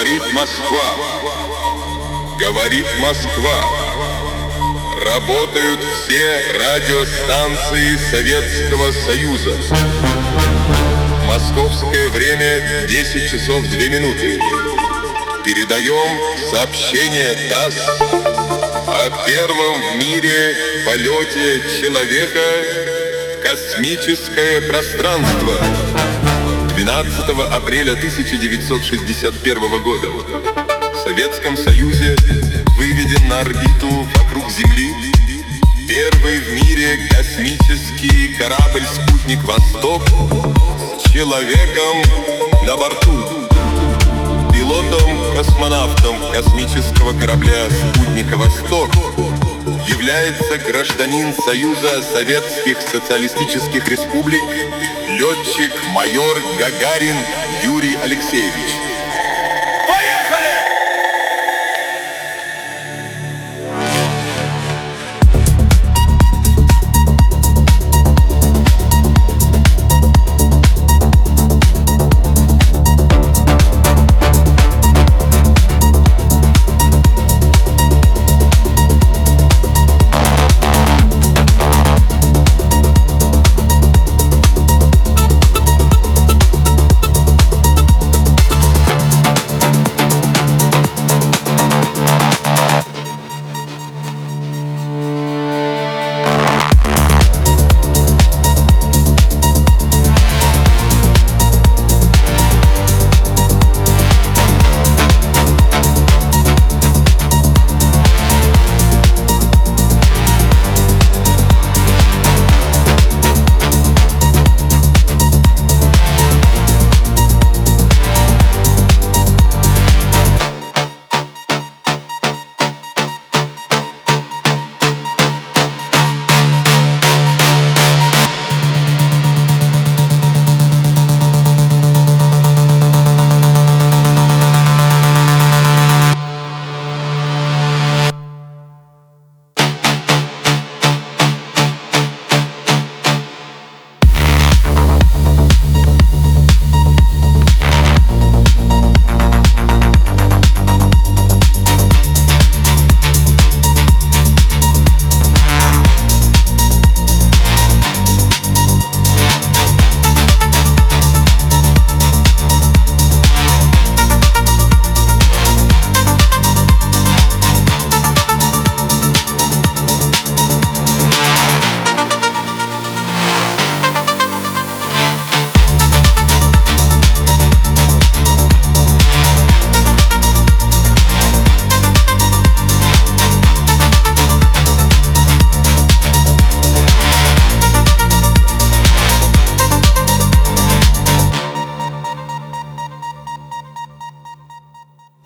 Говорит Москва, говорит Москва. Работают все радиостанции Советского Союза. Московское время 10 часов 2 минуты. Передаем сообщение ТАСС о первом в мире полете человека в космическое пространство. 12 апреля 1961 года в Советском Союзе выведен на орбиту вокруг Земли первый в мире космический корабль-спутник «Восток» с человеком на борту. Пилотом-космонавтом космического корабля «Спутника Восток» является гражданин Союза Советских Социалистических Республик, летчик-майор Гагарин Юрий Алексеевич.